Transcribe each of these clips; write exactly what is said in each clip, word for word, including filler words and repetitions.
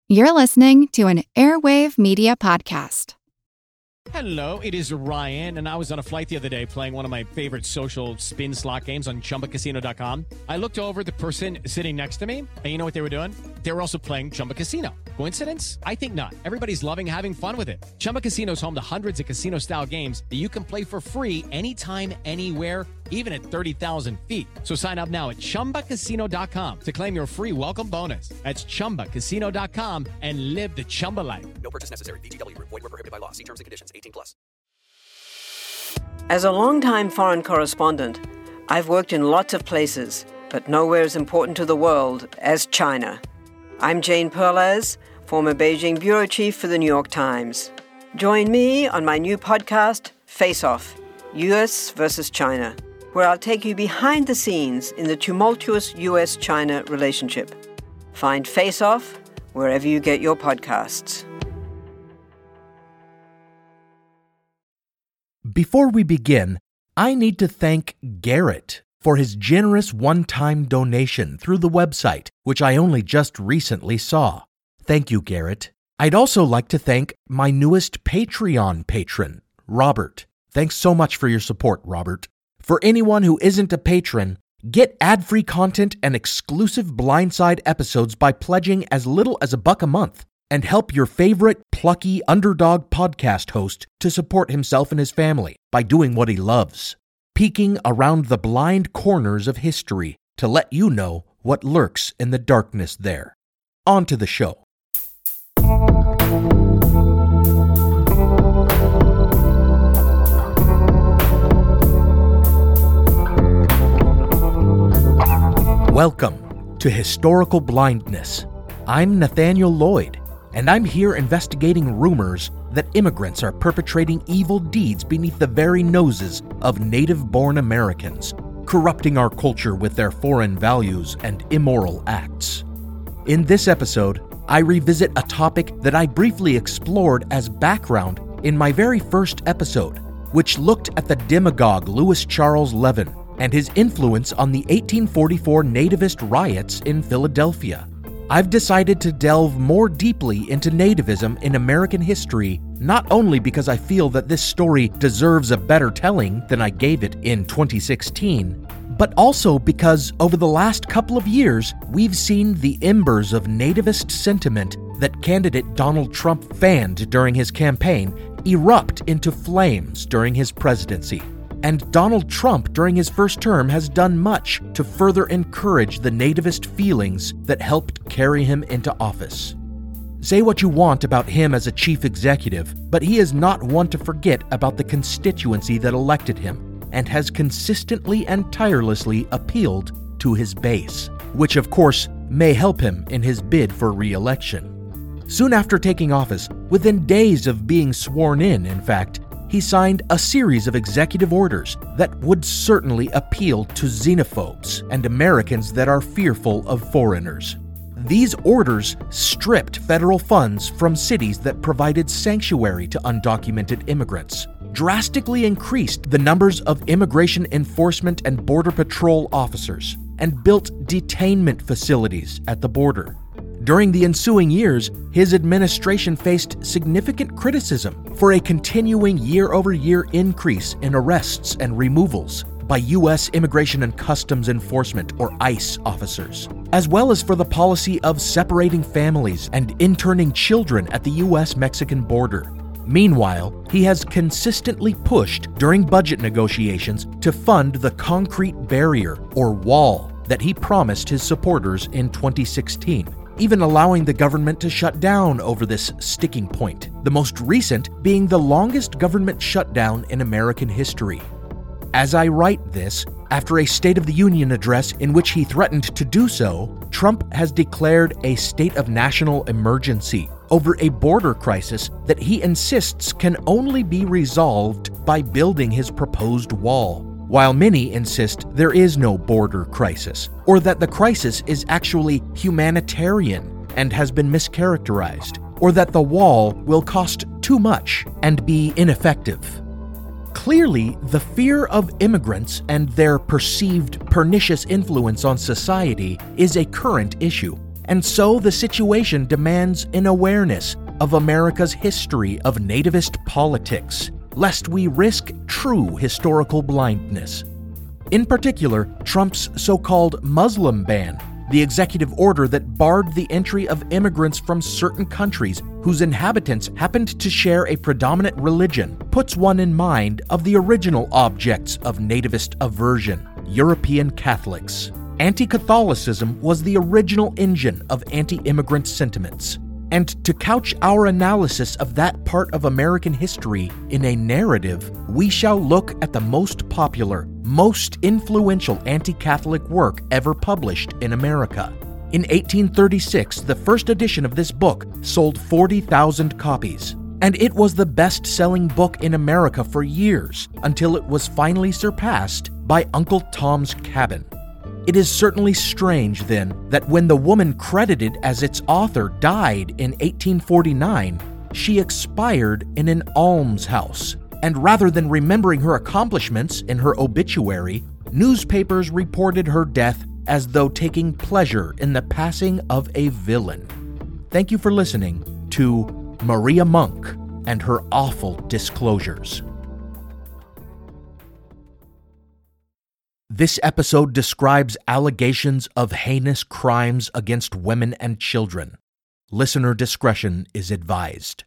You're listening to an Airwave Media Podcast. Hello, it is Ryan, and I was on a flight the other day playing one of my favorite social spin slot games on Chumba Casino dot com. I looked over at the person sitting next to me, and you know what they were doing? They were also playing Chumba Casino. Coincidence? I think not. Everybody's loving having fun with it. Chumba Casino is home to hundreds of casino-style games that you can play for free anytime, anywhere, even at thirty thousand feet. So sign up now at Chumba Casino dot com to claim your free welcome bonus. That's Chumba Casino dot com and live the Chumba life. No purchase necessary. V G W. Void where prohibited by law. See terms and conditions. eighteen plus. As a longtime foreign correspondent, I've worked in lots of places, but nowhere as important to the world as China. I'm Jane Perlez, former Beijing bureau chief for the New York Times. Join me on my new podcast, Face Off, U S versus China, where I'll take you behind the scenes in the tumultuous U S China relationship. Find Face Off wherever you get your podcasts. Before we begin, I need to thank Garrett for his generous one-time donation through the website, which I only just recently saw. Thank you, Garrett. I'd also like to thank my newest Patreon patron, Robert. Thanks so much for your support, Robert. For anyone who isn't a patron, get ad-free content and exclusive Blindside episodes by pledging as little as a buck a month, and help your favorite plucky underdog podcast host to support himself and his family by doing what he loves, peeking around the blind corners of history to let you know what lurks in the darkness there. On to the show. Welcome to Historical Blindness. I'm Nathaniel Lloyd, and I'm here investigating rumors that immigrants are perpetrating evil deeds beneath the very noses of native-born Americans, corrupting our culture with their foreign values and immoral acts. In this episode, I revisit a topic that I briefly explored as background in my very first episode, which looked at the demagogue Louis Charles Levin and his influence on the eighteen forty-four nativist riots in Philadelphia. I've decided to delve more deeply into nativism in American history, not only because I feel that this story deserves a better telling than I gave it in twenty sixteen, but also because over the last couple of years, we've seen the embers of nativist sentiment that candidate Donald Trump fanned during his campaign erupt into flames during his presidency. And Donald Trump, during his first term, has done much to further encourage the nativist feelings that helped carry him into office. Say what you want about him as a chief executive, but he is not one to forget about the constituency that elected him, and has consistently and tirelessly appealed to his base, which of course may help him in his bid for re-election. Soon after taking office, within days of being sworn in, in fact, he signed a series of executive orders that would certainly appeal to xenophobes and Americans that are fearful of foreigners. These orders stripped federal funds from cities that provided sanctuary to undocumented immigrants, drastically increased the numbers of immigration enforcement and border patrol officers, and built detainment facilities at the border. During the ensuing years, his administration faced significant criticism for a continuing year-over-year increase in arrests and removals by U S Immigration and Customs Enforcement, or ICE, officers, as well as for the policy of separating families and interning children at the U S Mexican border. Meanwhile, he has consistently pushed during budget negotiations to fund the concrete barrier, or wall, that he promised his supporters in twenty sixteen. Even allowing the government to shut down over this sticking point, the most recent being the longest government shutdown in American history. As I write this, after a State of the Union address in which he threatened to do so, Trump has declared a state of national emergency over a border crisis that he insists can only be resolved by building his proposed wall, while many insist there is no border crisis, or that the crisis is actually humanitarian and has been mischaracterized, or that the wall will cost too much and be ineffective. Clearly, the fear of immigrants and their perceived pernicious influence on society is a current issue, And so the situation demands an awareness of America's history of nativist politics, lest we risk true historical blindness. In particular, Trump's so-called Muslim ban, the executive order that barred the entry of immigrants from certain countries whose inhabitants happened to share a predominant religion, puts one in mind of the original objects of nativist aversion, European Catholics. Anti-Catholicism was the original engine of anti-immigrant sentiments. And to couch our analysis of that part of American history in a narrative, we shall look at the most popular, most influential anti-Catholic work ever published in America. In eighteen thirty-six, the first edition of this book sold forty thousand copies, and it was the best-selling book in America for years until it was finally surpassed by Uncle Tom's Cabin. It is certainly strange, then, that when the woman credited as its author died in eighteen forty-nine, she expired in an almshouse. And rather than remembering her accomplishments in her obituary, newspapers reported her death as though taking pleasure in the passing of a villain. Thank you for listening to Maria Monk and Her Awful Disclosures. This episode describes allegations of heinous crimes against women and children. Listener discretion is advised.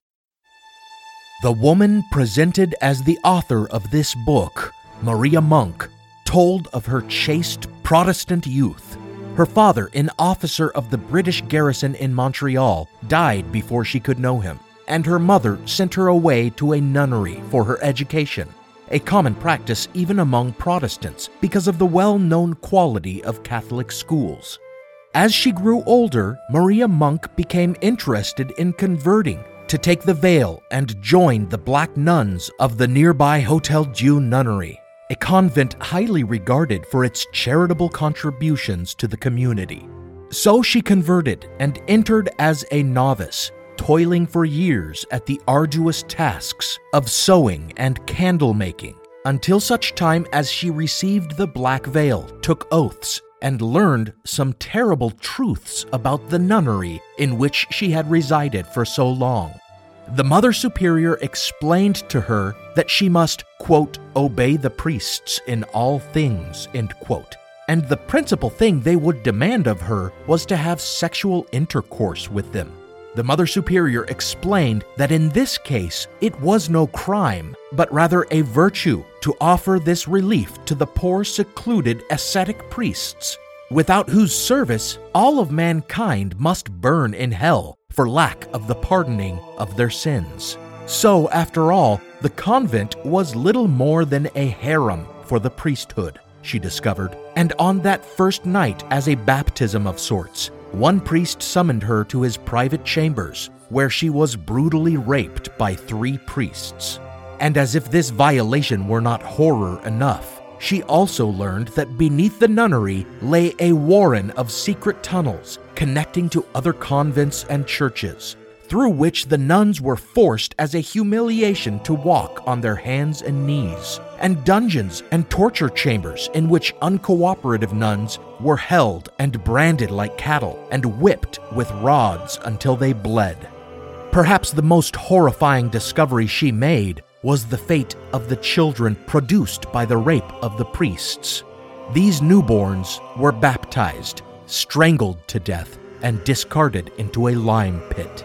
The woman presented as the author of this book, Maria Monk, told of her chaste Protestant youth. Her father, an officer of the British garrison in Montreal, died before she could know him, and her mother sent her away to a nunnery for her education, a common practice even among Protestants because of the well-known quality of Catholic schools. As she grew older, Maria Monk became interested in converting to take the veil and join the black nuns of the nearby Hotel Dieu nunnery, a convent highly regarded for its charitable contributions to the community. So she converted and entered as a novice, toiling for years at the arduous tasks of sewing and candle making, until such time as she received the black veil, took oaths, and learned some terrible truths about the nunnery in which she had resided for so long. The Mother Superior explained to her that she must, quote, obey the priests in all things, end quote, and the principal thing they would demand of her was to have sexual intercourse with them. The Mother Superior explained that in this case, it was no crime, but rather a virtue to offer this relief to the poor, secluded, ascetic priests, without whose service all of mankind must burn in hell for lack of the pardoning of their sins. So, after all, the convent was little more than a harem for the priesthood, she discovered, and on that first night as a baptism of sorts, one priest summoned her to his private chambers, where she was brutally raped by three priests. And as if this violation were not horror enough, she also learned that beneath the nunnery lay a warren of secret tunnels connecting to other convents and churches, through which the nuns were forced as a humiliation to walk on their hands and knees, and dungeons and torture chambers in which uncooperative nuns were held and branded like cattle and whipped with rods until they bled. Perhaps the most horrifying discovery she made was the fate of the children produced by the rape of the priests. These newborns were baptized, strangled to death, and discarded into a lime pit.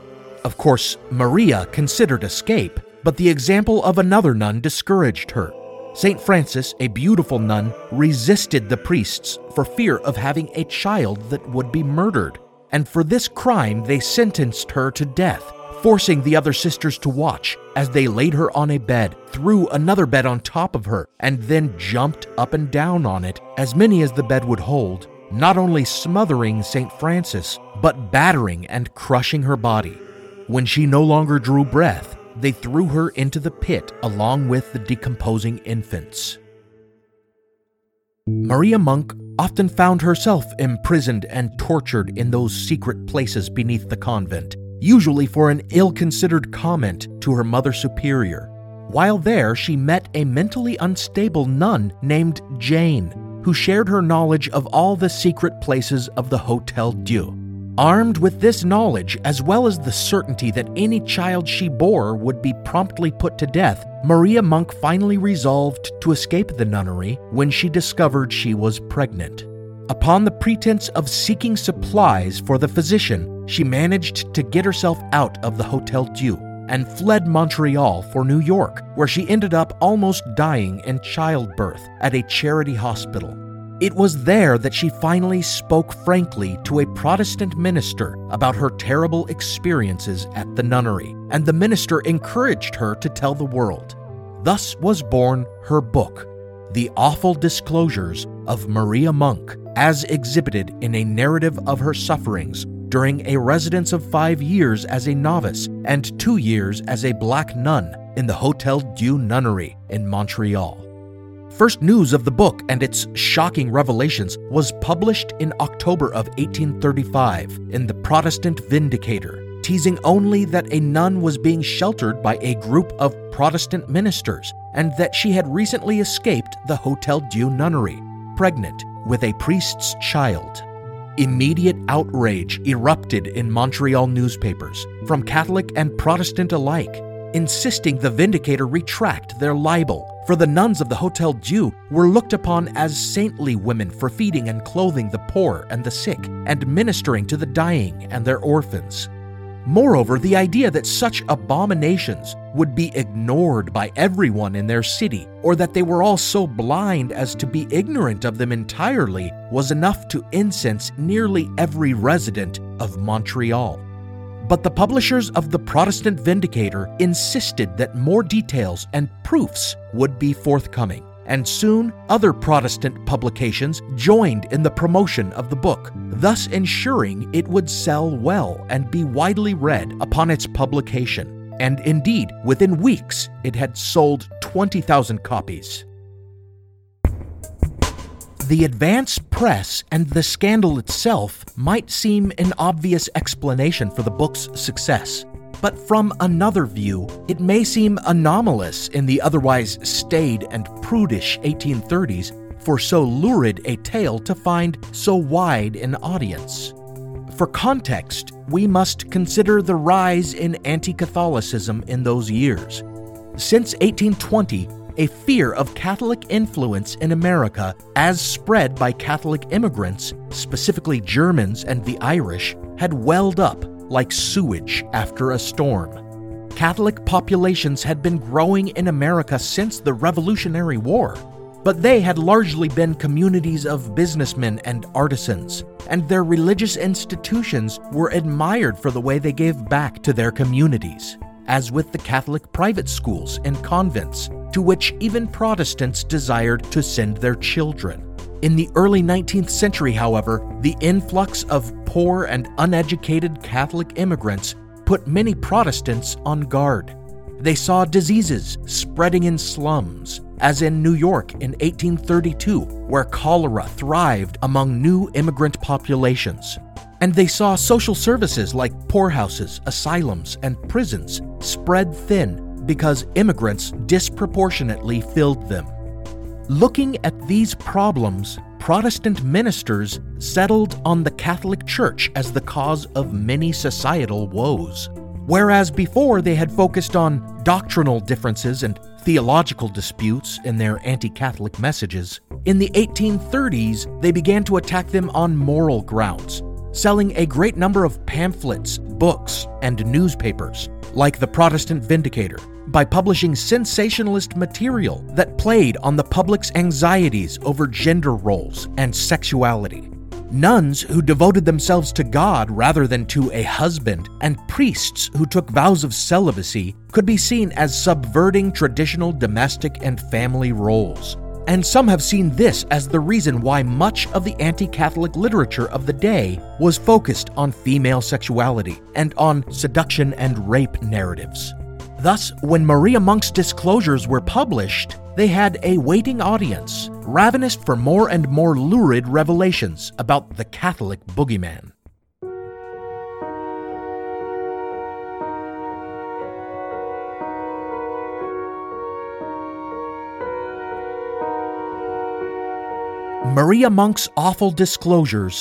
Of course, Maria considered escape, but the example of another nun discouraged her. Saint Francis, a beautiful nun, resisted the priests for fear of having a child that would be murdered, and for this crime they sentenced her to death, forcing the other sisters to watch as they laid her on a bed, threw another bed on top of her, and then jumped up and down on it, as many as the bed would hold, not only smothering Saint Francis, but battering and crushing her body. When she no longer drew breath, they threw her into the pit along with the decomposing infants. Maria Monk often found herself imprisoned and tortured in those secret places beneath the convent, usually for an ill-considered comment to her Mother Superior. While there, she met a mentally unstable nun named Jane, who shared her knowledge of all the secret places of the Hotel Dieu. Armed with this knowledge, as well as the certainty that any child she bore would be promptly put to death, Maria Monk finally resolved to escape the nunnery when she discovered she was pregnant. Upon the pretense of seeking supplies for the physician, she managed to get herself out of the Hotel Dieu and fled Montreal for New York, where she ended up almost dying in childbirth at a charity hospital. It was there that she finally spoke frankly to a Protestant minister about her terrible experiences at the nunnery, and the minister encouraged her to tell the world. Thus was born her book, The Awful Disclosures of Maria Monk, as exhibited in a narrative of her sufferings during a residence of five years as a novice and two years as a black nun in the Hotel Dieu Nunnery in Montreal. First news of the book and its shocking revelations was published in October of eighteen thirty-five in the Protestant Vindicator, teasing only that a nun was being sheltered by a group of Protestant ministers and that she had recently escaped the Hotel Dieu Nunnery, pregnant with a priest's child. Immediate outrage erupted in Montreal newspapers, from Catholic and Protestant alike, insisting the Vindicator retract their libel, for the nuns of the Hotel Dieu were looked upon as saintly women for feeding and clothing the poor and the sick, and ministering to the dying and their orphans. Moreover, the idea that such abominations would be ignored by everyone in their city, or that they were all so blind as to be ignorant of them entirely, was enough to incense nearly every resident of Montreal. But the publishers of the Protestant Vindicator insisted that more details and proofs would be forthcoming, and soon other Protestant publications joined in the promotion of the book, thus ensuring it would sell well and be widely read upon its publication. And indeed, within weeks, it had sold twenty thousand copies. The advance press and the scandal itself might seem an obvious explanation for the book's success. But from another view, it may seem anomalous in the otherwise staid and prudish eighteen thirties for so lurid a tale to find so wide an audience. For context, we must consider the rise in anti-Catholicism in those years. Since eighteen twenty, a fear of Catholic influence in America, as spread by Catholic immigrants, specifically Germans and the Irish, had welled up like sewage after a storm. Catholic populations had been growing in America since the Revolutionary War, but they had largely been communities of businessmen and artisans, and their religious institutions were admired for the way they gave back to their communities, as with the Catholic private schools and convents, to which even Protestants desired to send their children. In the early nineteenth century, however, the influx of poor and uneducated Catholic immigrants put many Protestants on guard. They saw diseases spreading in slums, as in New York in eighteen thirty-two, where cholera thrived among new immigrant populations. And they saw social services like poorhouses, asylums, and prisons spread thin because immigrants disproportionately filled them. Looking at these problems, Protestant ministers settled on the Catholic Church as the cause of many societal woes. Whereas before they had focused on doctrinal differences and theological disputes in their anti-Catholic messages, in the eighteen thirties they began to attack them on moral grounds, selling a great number of pamphlets, books, and newspapers, like the Protestant Vindicator, by publishing sensationalist material that played on the public's anxieties over gender roles and sexuality. Nuns who devoted themselves to God rather than to a husband, and priests who took vows of celibacy could be seen as subverting traditional domestic and family roles. And some have seen this as the reason why much of the anti-Catholic literature of the day was focused on female sexuality and on seduction and rape narratives. Thus, when Maria Monk's disclosures were published, they had a waiting audience, ravenous for more and more lurid revelations about the Catholic boogeyman. Maria Monk's awful disclosures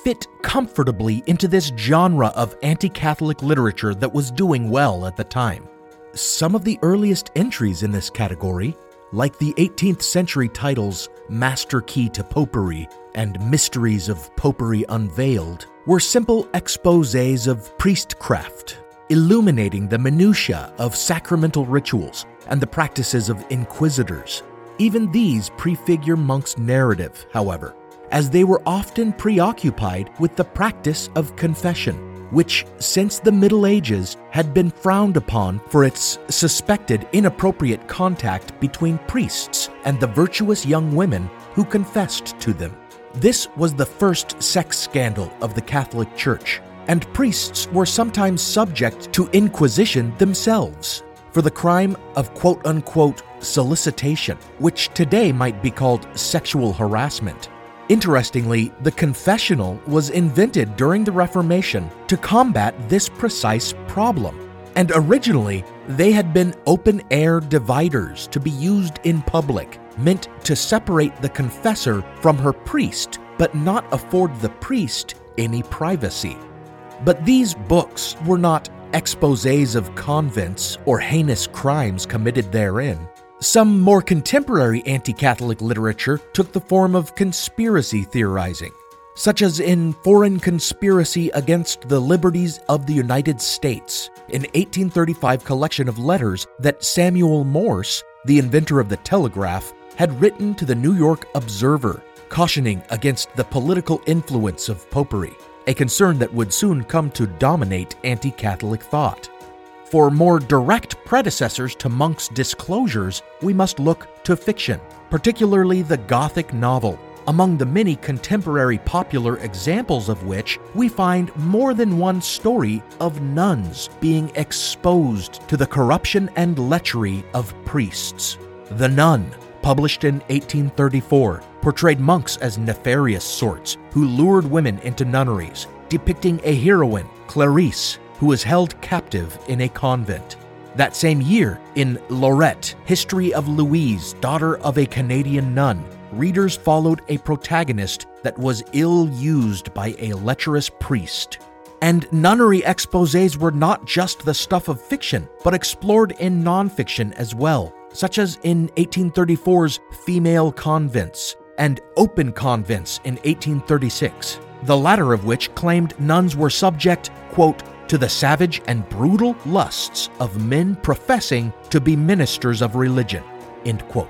fit comfortably into this genre of anti-Catholic literature that was doing well at the time. Some of the earliest entries in this category, like the eighteenth century titles Master Key to Popery and Mysteries of Popery Unveiled, were simple exposés of priestcraft, illuminating the minutiae of sacramental rituals and the practices of inquisitors. Even these prefigure monks' narrative, however, as they were often preoccupied with the practice of confession, which, since the Middle Ages, had been frowned upon for its suspected inappropriate contact between priests and the virtuous young women who confessed to them. This was the first sex scandal of the Catholic Church, and priests were sometimes subject to inquisition themselves for the crime of quote-unquote solicitation, which today might be called sexual harassment. Interestingly, the confessional was invented during the Reformation to combat this precise problem, and originally they had been open-air dividers to be used in public, meant to separate the confessor from her priest, but not afford the priest any privacy. But these books were not exposés of convents or heinous crimes committed therein. Some more contemporary anti-Catholic literature took the form of conspiracy theorizing, such as in Foreign Conspiracy Against the Liberties of the United States, an eighteen thirty-five collection of letters that Samuel Morse, the inventor of the telegraph, had written to the New York Observer, cautioning against the political influence of popery, a concern that would soon come to dominate anti-Catholic thought. For more direct predecessors to monks' disclosures, we must look to fiction, particularly the Gothic novel, among the many contemporary popular examples of which we find more than one story of nuns being exposed to the corruption and lechery of priests. The Nun, published in eighteen thirty-four, portrayed monks as nefarious sorts who lured women into nunneries, depicting a heroine, Clarice, who was held captive in a convent. That same year, in Lorette, History of Louise, Daughter of a Canadian Nun, readers followed a protagonist that was ill-used by a lecherous priest. And nunnery exposés were not just the stuff of fiction, but explored in nonfiction as well, such as in eighteen thirty-four's Female Convents and Open Convents in eighteen thirty-six, the latter of which claimed nuns were subject, quote, to the savage and brutal lusts of men professing to be ministers of religion, end quote.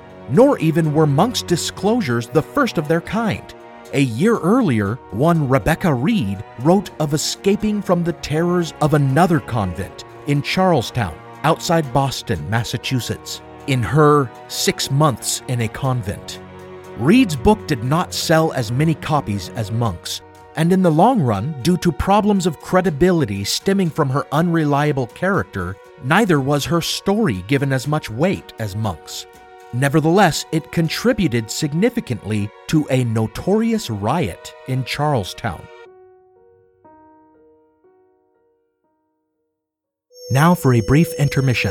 Nor even were monks' disclosures the first of their kind. A year earlier, one Rebecca Reed wrote of escaping from the terrors of another convent in Charlestown, outside Boston, Massachusetts, in her Six Months in a Convent. Reed's book did not sell as many copies as Monk's, and in the long run, due to problems of credibility stemming from her unreliable character, neither was her story given as much weight as Monk's. Nevertheless, it contributed significantly to a notorious riot in Charlestown. Now for a brief intermission.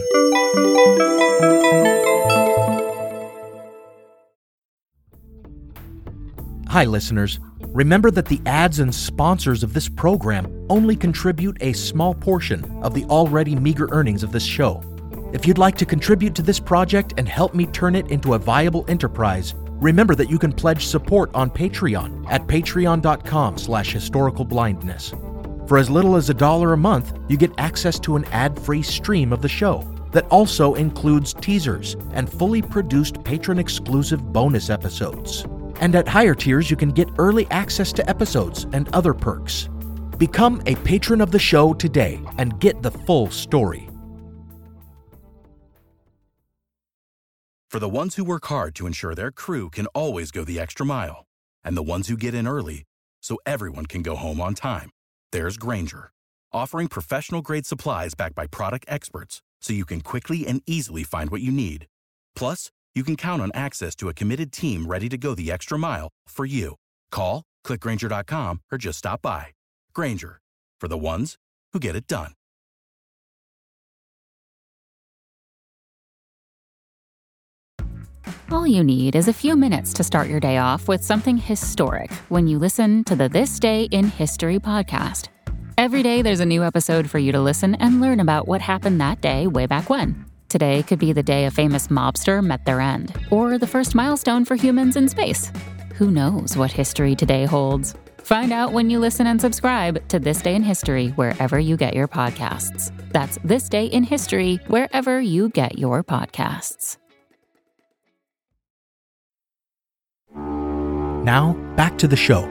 Hi, listeners. Remember that the ads and sponsors of this program only contribute a small portion of the already meager earnings of this show. If you'd like to contribute to this project and help me turn it into a viable enterprise, remember that you can pledge support on Patreon at patreon.com slash historicalblindness. For as little as a dollar a month, you get access to an ad-free stream of the show that also includes teasers and fully produced patron-exclusive bonus episodes. And at higher tiers, you can get early access to episodes and other perks. Become a patron of the show today and get the full story. For the ones who work hard to ensure their crew can always go the extra mile, and the ones who get in early so everyone can go home on time, there's Grainger, offering professional-grade supplies backed by product experts so you can quickly and easily find what you need. Plus, you can count on access to a committed team ready to go the extra mile for you. Call, click Grainger dot com, or just stop by. Grainger, for the ones who get it done. All you need is a few minutes to start your day off with something historic when you listen to the This Day in History podcast. Every day there's a new episode for you to listen and learn about what happened that day way back when. Today could be the day a famous mobster met their end, or the first milestone for humans in space. Who knows what history today holds? Find out when you listen and subscribe to This Day in History wherever you get your podcasts. That's This Day in History wherever you get your podcasts. Now, back to the show.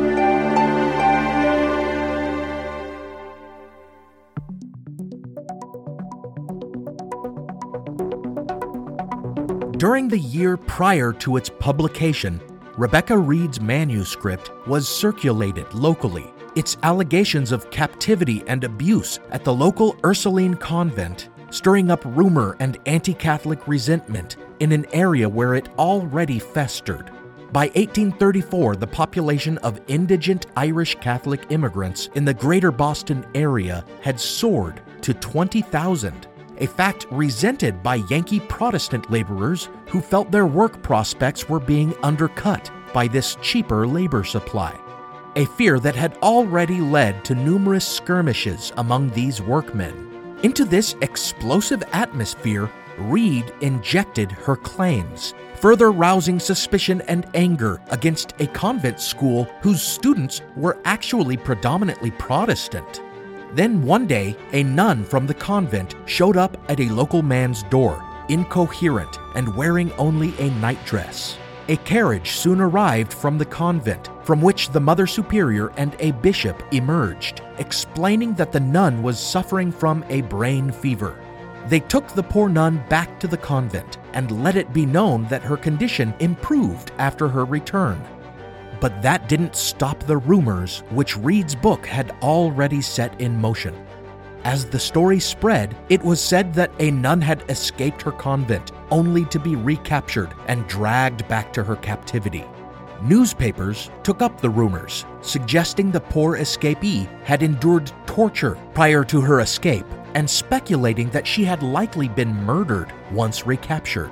During the year prior to its publication, Rebecca Reed's manuscript was circulated locally. Its allegations of captivity and abuse at the local Ursuline convent, stirring up rumor and anti-Catholic resentment in an area where it already festered. By eighteen thirty-four, the population of indigent Irish Catholic immigrants in the greater Boston area had soared to twenty thousand. A fact resented by Yankee Protestant laborers who felt their work prospects were being undercut by this cheaper labor supply. A fear that had already led to numerous skirmishes among these workmen. Into this explosive atmosphere, Reed injected her claims, further rousing suspicion and anger against a convent school whose students were actually predominantly Protestant. Then one day, a nun from the convent showed up at a local man's door, incoherent and wearing only a nightdress. A carriage soon arrived from the convent, from which the Mother Superior and a bishop emerged, explaining that the nun was suffering from a brain fever. They took the poor nun back to the convent and let it be known that her condition improved after her return. But that didn't stop the rumors which Reed's book had already set in motion. As the story spread, it was said that a nun had escaped her convent, only to be recaptured and dragged back to her captivity. Newspapers took up the rumors, suggesting the poor escapee had endured torture prior to her escape, and speculating that she had likely been murdered once recaptured.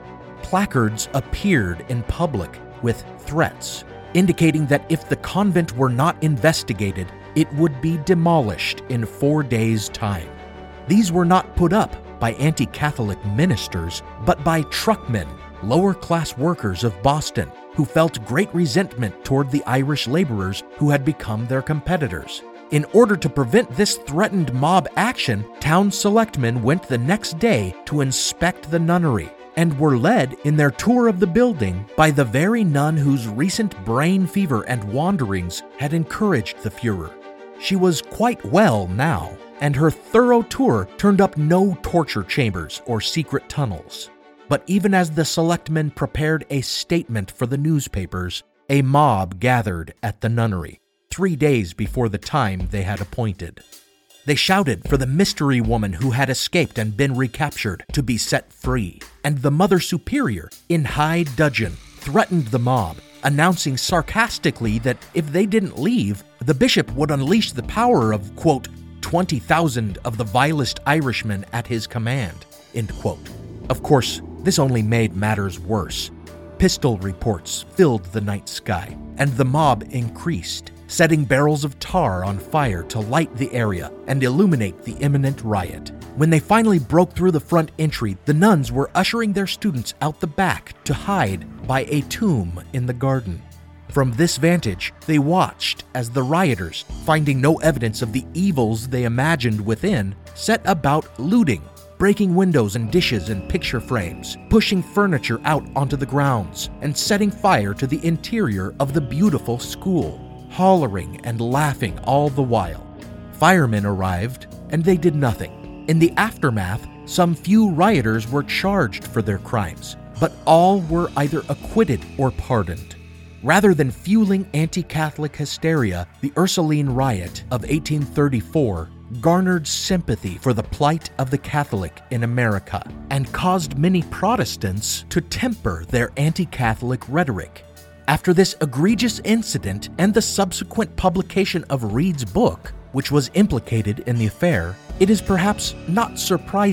Placards appeared in public with threats, indicating that if the convent were not investigated, it would be demolished in four days' time. These were not put up by anti-Catholic ministers, but by truckmen, lower-class workers of Boston, who felt great resentment toward the Irish laborers who had become their competitors. In order to prevent this threatened mob action, town selectmen went the next day to inspect the nunnery, and were led in their tour of the building by the very nun whose recent brain fever and wanderings had encouraged the Fuhrer. She was quite well now, and her thorough tour turned up no torture chambers or secret tunnels. But even as the selectmen prepared a statement for the newspapers, a mob gathered at the nunnery, three days before the time they had appointed. They shouted for the mystery woman who had escaped and been recaptured to be set free, and the Mother Superior, in high dudgeon, threatened the mob, announcing sarcastically that if they didn't leave, the bishop would unleash the power of, quote, twenty thousand of the vilest Irishmen at his command, end quote. Of course, this only made matters worse. Pistol reports filled the night sky, and the mob increased, setting barrels of tar on fire to light the area and illuminate the imminent riot. When they finally broke through the front entry, the nuns were ushering their students out the back to hide by a tomb in the garden. From this vantage, they watched as the rioters, finding no evidence of the evils they imagined within, set about looting, breaking windows and dishes and picture frames, pushing furniture out onto the grounds, and setting fire to the interior of the beautiful school, hollering and laughing all the while. Firemen arrived, and they did nothing. In the aftermath, some few rioters were charged for their crimes, but all were either acquitted or pardoned. Rather than fueling anti-Catholic hysteria, the Ursuline riot of eighteen thirty-four garnered sympathy for the plight of the Catholic in America and caused many Protestants to temper their anti-Catholic rhetoric. After this egregious incident and the subsequent publication of Reed's book, which was implicated in the affair, it is perhaps not surprising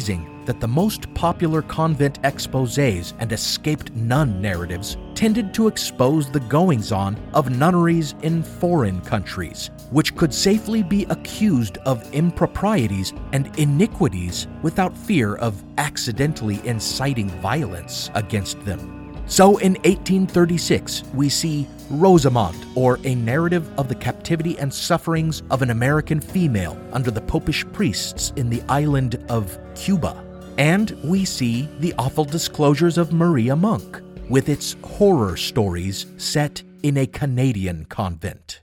that the most popular convent exposés and escaped nun narratives tended to expose the goings-on of nunneries in foreign countries, which could safely be accused of improprieties and iniquities without fear of accidentally inciting violence against them. So in eighteen thirty-six, we see Rosamond, or A Narrative of the Captivity and Sufferings of an American Female under the Popish Priests in the Island of Cuba. And we see The Awful Disclosures of Maria Monk, with its horror stories set in a Canadian convent.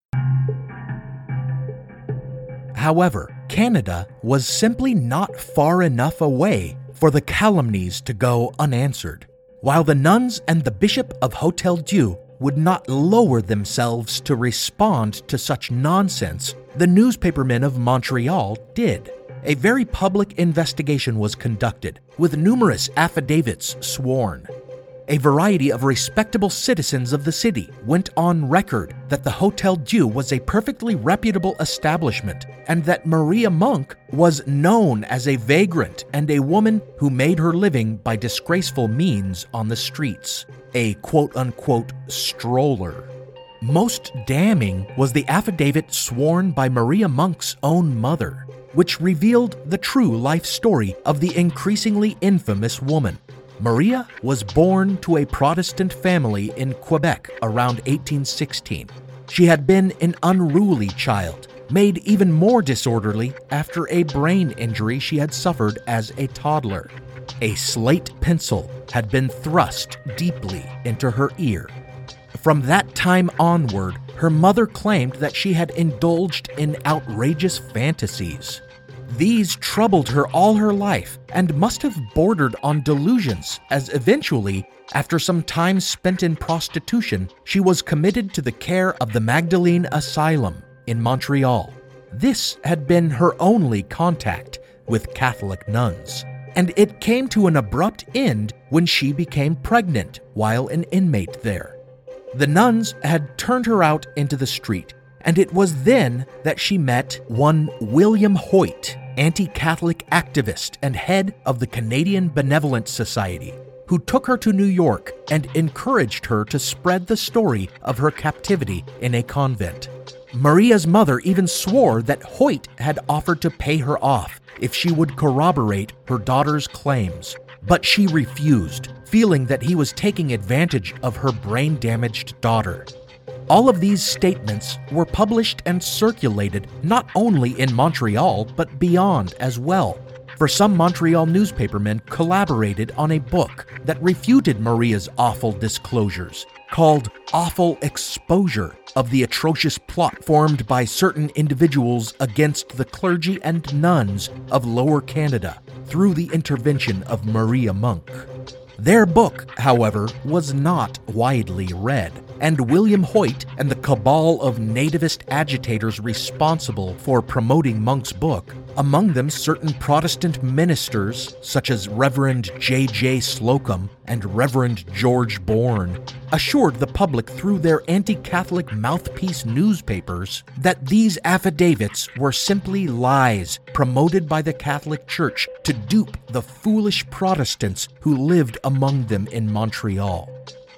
However, Canada was simply not far enough away for the calumnies to go unanswered. While the nuns and the Bishop of Hotel Dieu would not lower themselves to respond to such nonsense, the newspapermen of Montreal did. A very public investigation was conducted, with numerous affidavits sworn. A variety of respectable citizens of the city went on record that the Hotel Dieu was a perfectly reputable establishment and that Maria Monk was known as a vagrant and a woman who made her living by disgraceful means on the streets, a quote-unquote stroller. Most damning was the affidavit sworn by Maria Monk's own mother, which revealed the true life story of the increasingly infamous woman. Maria was born to a Protestant family in Quebec around eighteen sixteen. She had been an unruly child, made even more disorderly after a brain injury she had suffered as a toddler. A slate pencil had been thrust deeply into her ear. From that time onward, her mother claimed that she had indulged in outrageous fantasies. These troubled her all her life and must have bordered on delusions, as eventually, after some time spent in prostitution, she was committed to the care of the Magdalene Asylum in Montreal. This had been her only contact with Catholic nuns, and it came to an abrupt end when she became pregnant while an inmate there. The nuns had turned her out into the street, and it was then that she met one William Hoyt, anti-Catholic activist and head of the Canadian Benevolent Society, who took her to New York and encouraged her to spread the story of her captivity in a convent. Maria's mother even swore that Hoyt had offered to pay her off if she would corroborate her daughter's claims, but she refused, feeling that he was taking advantage of her brain-damaged daughter. All of these statements were published and circulated not only in Montreal, but beyond as well. For some Montreal newspapermen collaborated on a book that refuted Maria's awful disclosures, called Awful Exposure of the Atrocious Plot Formed by Certain Individuals Against the Clergy and Nuns of Lower Canada through the Intervention of Maria Monk. Their book, however, was not widely read, and William Hoyt and the cabal of nativist agitators responsible for promoting Monk's book, among them certain Protestant ministers such as Reverend J J Slocum and Reverend George Bourne, assured the public through their anti-Catholic mouthpiece newspapers that these affidavits were simply lies promoted by the Catholic Church to dupe the foolish Protestants who lived among them in Montreal.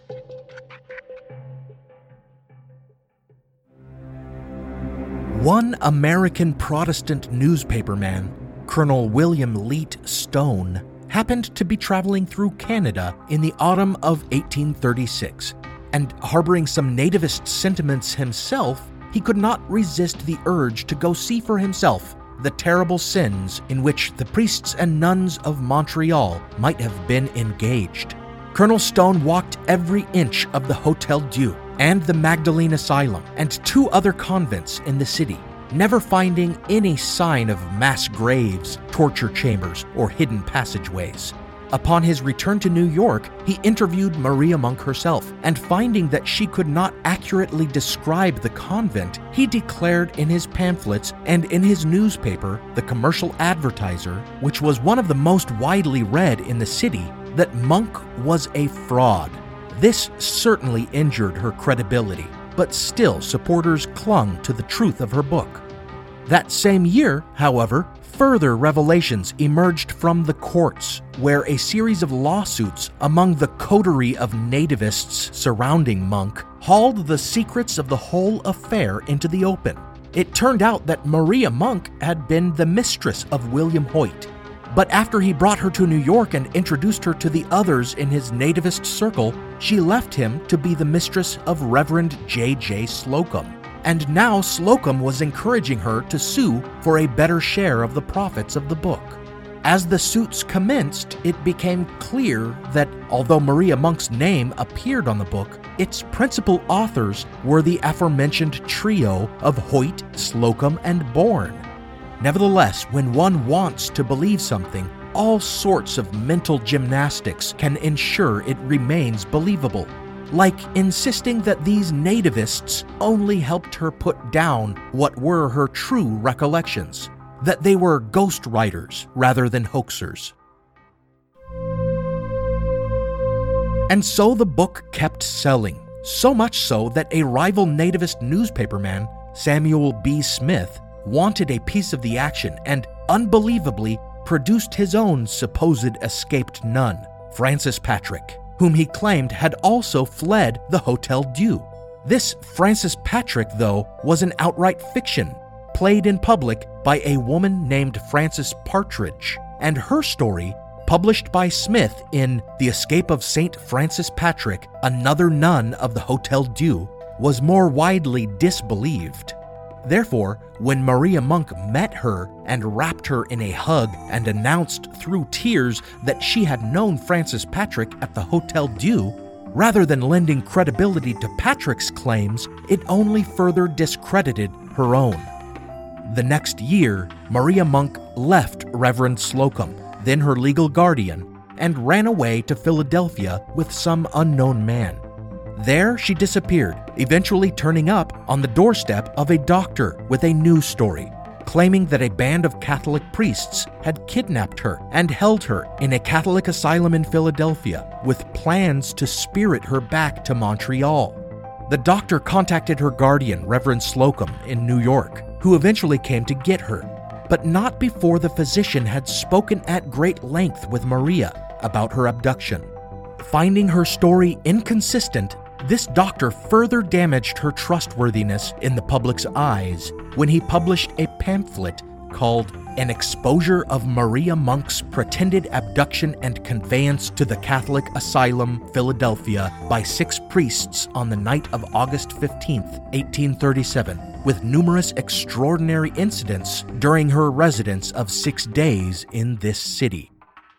One American Protestant newspaperman, Colonel William Leet Stone, happened to be traveling through Canada in the autumn of eighteen thirty-six, and harboring some nativist sentiments himself, he could not resist the urge to go see for himself the terrible sins in which the priests and nuns of Montreal might have been engaged. Colonel Stone walked every inch of the Hotel Dieu and the Magdalene Asylum and two other convents in the city, never finding any sign of mass graves, torture chambers, or hidden passageways. Upon his return to New York, he interviewed Maria Monk herself, and finding that she could not accurately describe the convent, he declared in his pamphlets and in his newspaper, The Commercial Advertiser, which was one of the most widely read in the city, that Monk was a fraud. This certainly injured her credibility, but still supporters clung to the truth of her book. That same year, however, Further revelations emerged from the courts, where a series of lawsuits among the coterie of nativists surrounding Monk hauled the secrets of the whole affair into the open. It turned out that Maria Monk had been the mistress of William Hoyt, but after he brought her to New York and introduced her to the others in his nativist circle, she left him to be the mistress of Reverend J J Slocum. And now Slocum was encouraging her to sue for a better share of the profits of the book. As the suits commenced, it became clear that although Maria Monk's name appeared on the book, its principal authors were the aforementioned trio of Hoyt, Slocum, and Bourne. Nevertheless, when one wants to believe something, all sorts of mental gymnastics can ensure it remains believable. Like insisting that these nativists only helped her put down what were her true recollections, that they were ghostwriters rather than hoaxers. And so the book kept selling, so much so that a rival nativist newspaperman, Samuel B. Smith, wanted a piece of the action and, unbelievably, produced his own supposed escaped nun, Francis Patrick, whom he claimed had also fled the Hotel Dieu. This Francis Patrick, though, was an outright fiction, played in public by a woman named Frances Partridge, and her story, published by Smith in The Escape of Saint Francis Patrick, Another Nun of the Hotel Dieu, was more widely disbelieved. Therefore, when Maria Monk met her and wrapped her in a hug and announced through tears that she had known Francis Patrick at the Hotel Dieu, rather than lending credibility to Patrick's claims, it only further discredited her own. The next year, Maria Monk left Reverend Slocum, then her legal guardian, and ran away to Philadelphia with some unknown man. There she disappeared, eventually turning up on the doorstep of a doctor with a news story, claiming that a band of Catholic priests had kidnapped her and held her in a Catholic asylum in Philadelphia with plans to spirit her back to Montreal. The doctor contacted her guardian, Reverend Slocum, in New York, who eventually came to get her, but not before the physician had spoken at great length with Maria about her abduction. Finding her story inconsistent, this doctor further damaged her trustworthiness in the public's eyes when he published a pamphlet called An Exposure of Maria Monk's Pretended Abduction and Conveyance to the Catholic Asylum, Philadelphia, by Six Priests on the night of August fifteenth, eighteen thirty-seven, with numerous extraordinary incidents during her residence of six days in this city.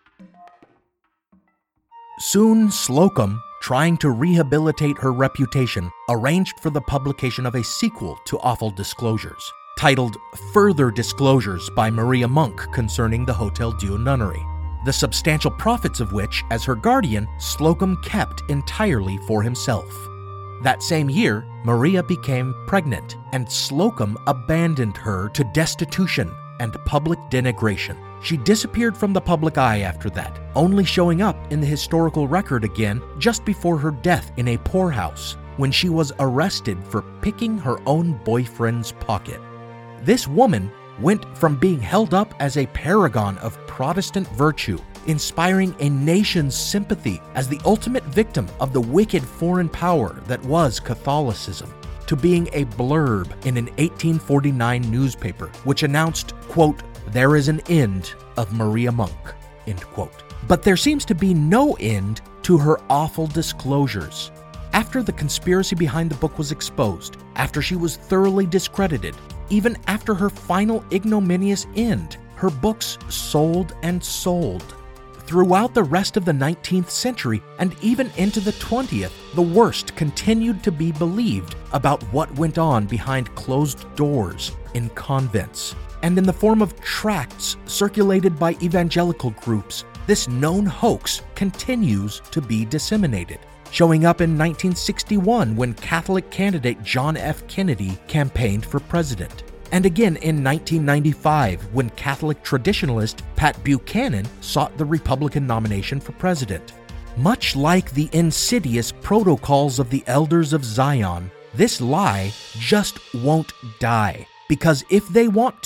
Soon, Slocum, trying to rehabilitate her reputation, arranged for the publication of a sequel to Awful Disclosures, titled Further Disclosures by Maria Monk Concerning the Hotel Dieu Nunnery, the substantial profits of which, as her guardian, Slocum kept entirely for himself. That same year, Maria became pregnant, and Slocum abandoned her to destitution and public denigration. She disappeared from the public eye after that, only showing up in the historical record again just before her death in a poorhouse, when she was arrested for picking her own boyfriend's pocket. This woman went from being held up as a paragon of Protestant virtue, inspiring a nation's sympathy as the ultimate victim of the wicked foreign power that was Catholicism, to being a blurb in an eighteen forty-nine newspaper which announced, quote, "There is an end of Maria Monk," end quote. But there seems to be no end to her awful disclosures. After the conspiracy behind the book was exposed, after she was thoroughly discredited, even after her final ignominious end, her books sold and sold. Throughout the rest of the nineteenth century and even into the twentieth, the worst continued to be believed about what went on behind closed doors in convents. And in the form of tracts circulated by evangelical groups, this known hoax continues to be disseminated, showing up in nineteen sixty-one when Catholic candidate John F. Kennedy campaigned for president, and again in nineteen ninety-five when Catholic traditionalist Pat Buchanan sought the Republican nomination for president. Much like the insidious protocols of the Elders of Zion, this lie just won't die, because if they want to,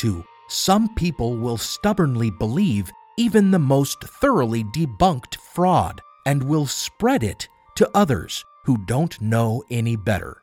some people will stubbornly believe even the most thoroughly debunked fraud and will spread it to others who don't know any better.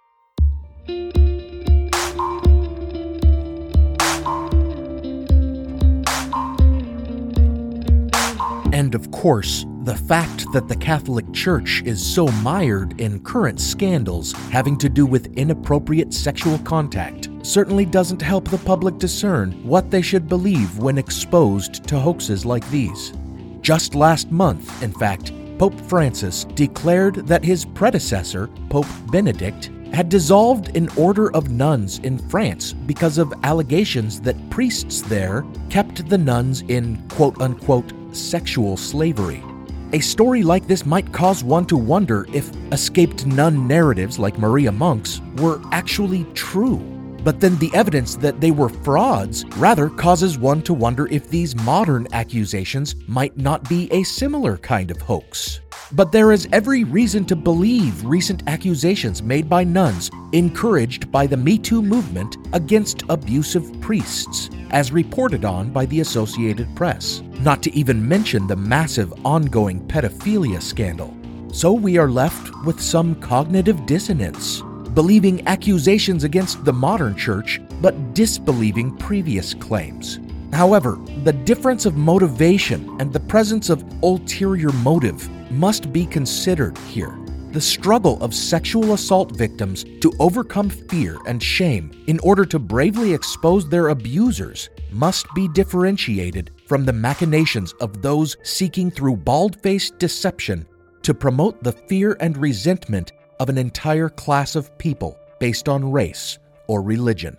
And of course, the fact that the Catholic Church is so mired in current scandals having to do with inappropriate sexual contact certainly doesn't help the public discern what they should believe when exposed to hoaxes like these. Just last month, in fact, Pope Francis declared that his predecessor, Pope Benedict, had dissolved an order of nuns in France because of allegations that priests there kept the nuns in quote-unquote sexual slavery. A story like this might cause one to wonder if escaped nun narratives like Maria Monk's were actually true. But then the evidence that they were frauds rather causes one to wonder if these modern accusations might not be a similar kind of hoax. But there is every reason to believe recent accusations made by nuns encouraged by the Me Too movement against abusive priests, as reported on by the Associated Press, not to even mention the massive ongoing pedophilia scandal. So we are left with some cognitive dissonance, believing accusations against the modern church, but disbelieving previous claims. However, the difference of motivation and the presence of ulterior motive must be considered here. The struggle of sexual assault victims to overcome fear and shame in order to bravely expose their abusers must be differentiated from the machinations of those seeking through bald-faced deception to promote the fear and resentment of an entire class of people based on race or religion.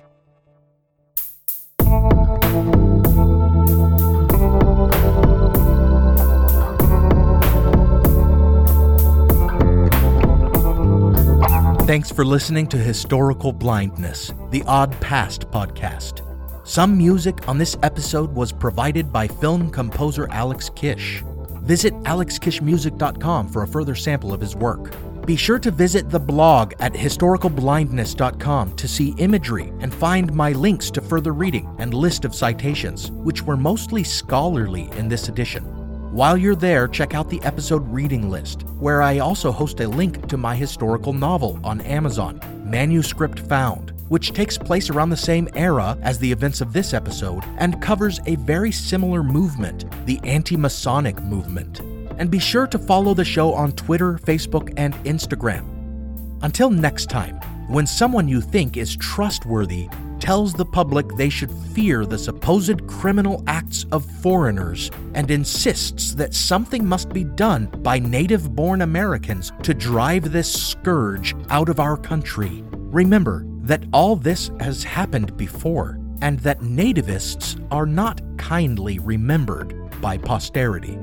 Thanks for listening to Historical Blindness, the Odd Past podcast. Some music on this episode was provided by film composer Alex Kish. Visit alex kish music dot com for a further sample of his work. Be sure to visit the blog at historical blindness dot com to see imagery and find my links to further reading and list of citations, which were mostly scholarly in this edition. While you're there, check out the episode reading list, where I also host a link to my historical novel on Amazon, Manuscript Found, which takes place around the same era as the events of this episode and covers a very similar movement, the anti-Masonic movement. And be sure to follow the show on Twitter, Facebook, and Instagram. Until next time, when someone you think is trustworthy tells the public they should fear the supposed criminal acts of foreigners and insists that something must be done by native-born Americans to drive this scourge out of our country, remember that all this has happened before and that nativists are not kindly remembered by posterity.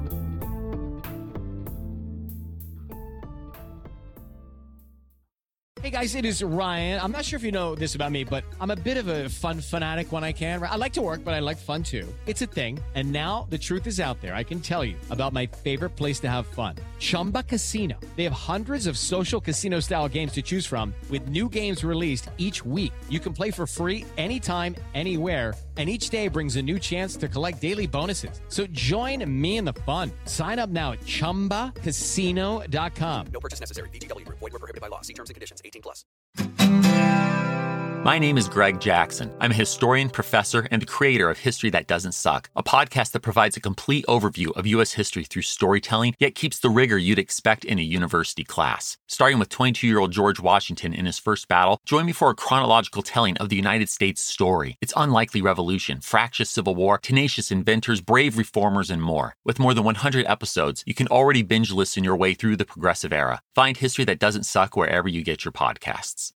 Hey guys, it is Ryan. I'm not sure if you know this about me, but I'm a bit of a fun fanatic when I can. I like to work, but I like fun too. It's a thing. And now the truth is out there. I can tell you about my favorite place to have fun. Chumba Casino. They have hundreds of social casino style games to choose from with new games released each week. You can play for free anytime, anywhere. And each day brings a new chance to collect daily bonuses. So join me in the fun. Sign up now at chumba casino dot com. No purchase necessary. V G W Group. Void where prohibited by law. See terms and conditions. eighteen plus. My name is Greg Jackson. I'm a historian, professor, and the creator of History That Doesn't Suck, a podcast that provides a complete overview of U S history through storytelling, yet keeps the rigor you'd expect in a university class. Starting with twenty-two-year-old George Washington in his first battle, join me for a chronological telling of the United States story, its unlikely revolution, fractious civil war, tenacious inventors, brave reformers, and more. With more than one hundred episodes, you can already binge listen your way through the progressive era. Find History That Doesn't Suck wherever you get your podcasts.